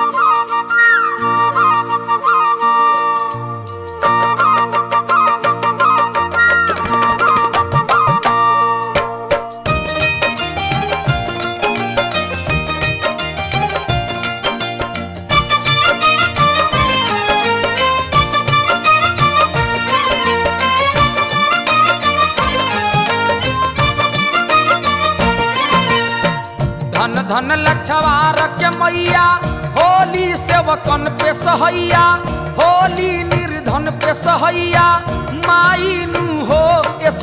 धन धन लछवार के मैया होली सेवकन पे सहैया होली निर्धन पे सहैया माई नु हो ए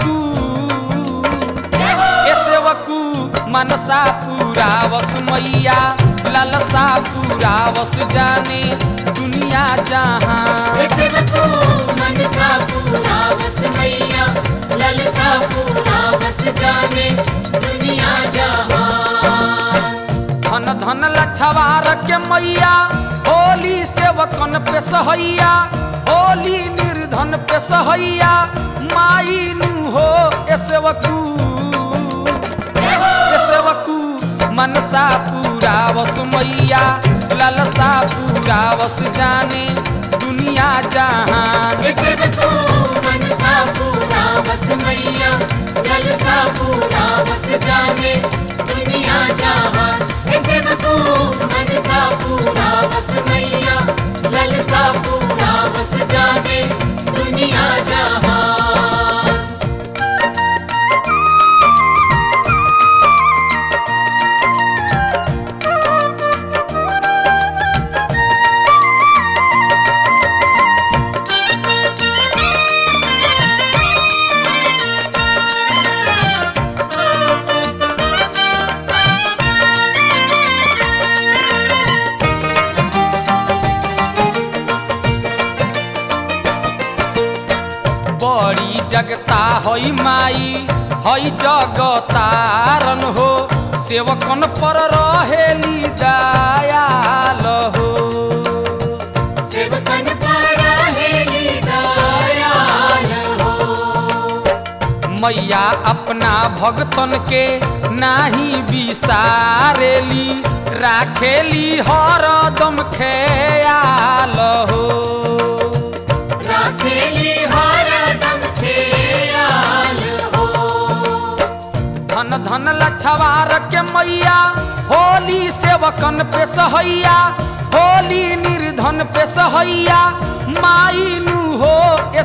सेवकू मनसा पूरा वस मैया ललसा पूरा वस जाने दुनिया जहां मनसा पूरा वस मैया ललसा पूरा वस जाने दुनिया जहां धन धन लछवार के मैया होली सेवकन पे सहैया होली निर्धन पे सहैया माई नु हो ए सेवकू मनसा पूरा वस मैया ललसा पूरा वस जाने दुनिया जहां मनसा पूरा वस मैया ललसा पूरा वस जाने दुनिया जहां मनसा पूरा वस मैया ललसा पूरा वस जाने दुनिया जहां बड़ी जगता हई माई हई जगतारन हो सेवकन पर रहेली दयाल हो सेवकन पर रहेली दयाल हो मैया अपना भगतन के नाही बिसारेली राखेली हरदम ख्याल हो राखेली हरदम ख्याल हो धन धन लछवार के मैया होली सेवकन पे सहैया होली निर्धन पे सहैया माई नु हो ए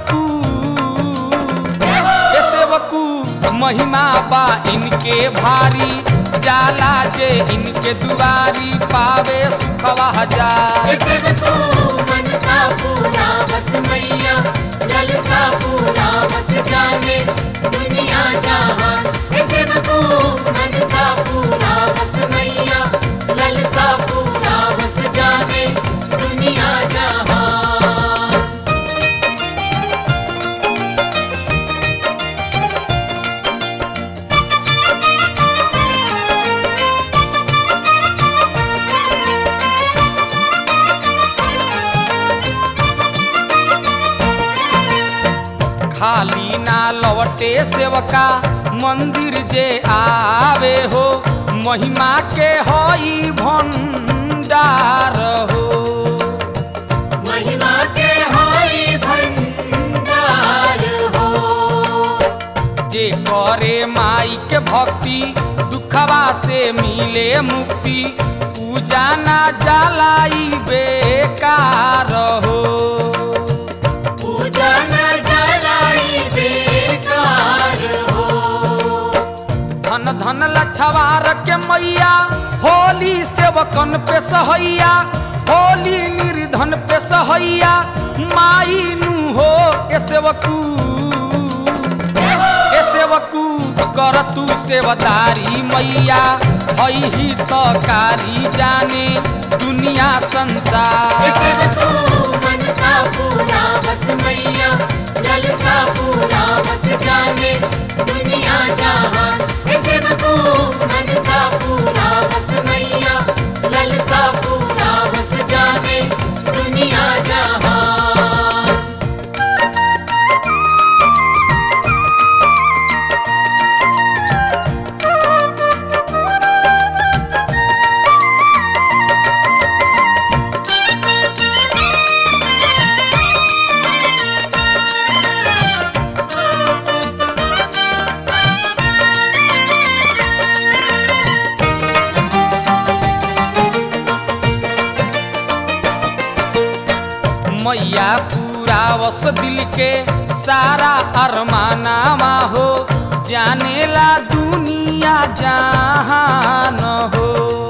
सेवकू महिमा बा इनके भारी जाला जे इनके दुआरी पावे सुखवा हजार मनसा पूरा वस मैया ललसा पूरा वस जाने दुनिया जहां मनसा पूरा वस मैया ललसा पूरा वस जाने दुनिया जहां खाली ना लौटे सेवका मंदिर जे आवे हो महिमा के हई भंडार हो महिमा के हई भंडार हो जे करे माई के भक्ति दुखवा से मिले मुक्ति पूजा ना जलाई बेकार हो पूजा न जलाई बेकार हो धन धन लछवार के मैया होली सेवकन पे सहैया होली निर्धन पे सहैया माई नु हो ए सेवकू कर तू सेवदारी मैया हई ही तो कारी जाने दुनिया संसार मनसा पूरा वस मैया ललसा पूरा वस जाने दुनिया जहां मनसा पूरा वस मैया ललसा पूरा वस जाने दुनिया जहां मैया पूरा वस दिल के सारा अरमानावा हो जानेला दुनिया जहान हो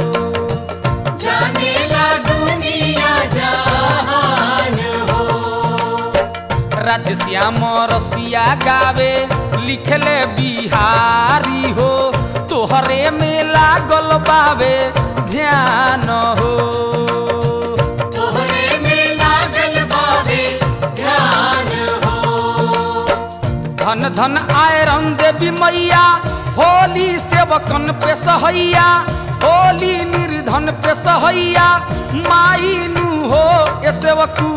जानेला दुनिया जहान हो। राधे श्याम रसिया गावे लिखले बिहारी हो तोहरे में लागल बावे ध्यान हो तोहरे में लागल बावे ध्यान हो। धन धन आयरन देवी मैया होली सेवकन पे सहैया होली निर्धन पे सहैया माई नु हो ए सेवकू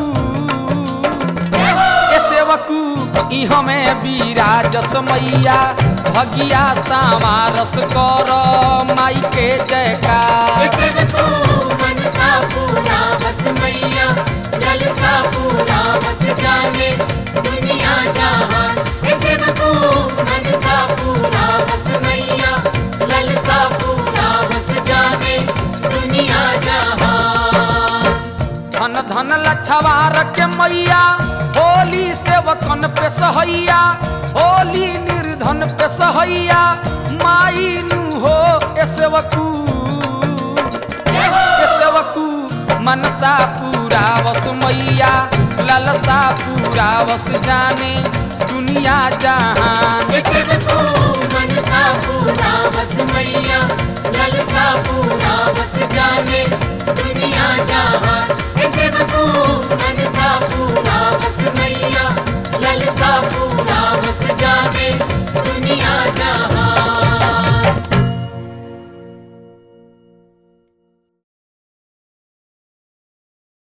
ई हमें विराजस मैया भगिया सामारस कर माई के जयकार सेवकू मनसा पूरा बस मैया ललसा पूरा बस जाने दुनिया जहान। सेवकू मनसा पूरा बस मैया ललसा पूरा बस जाने दुनिया जहान। धन धन लछवार के मैया होली सेवकन पे सहैया होली निर्धन पे सहैया माई नु हो ए सेवकू मनसा पूरा वस मैया ललसा पूरा वस जाने दुनिया जहान। सेवकू मनसा पूरा बस मैया ललसा पूरा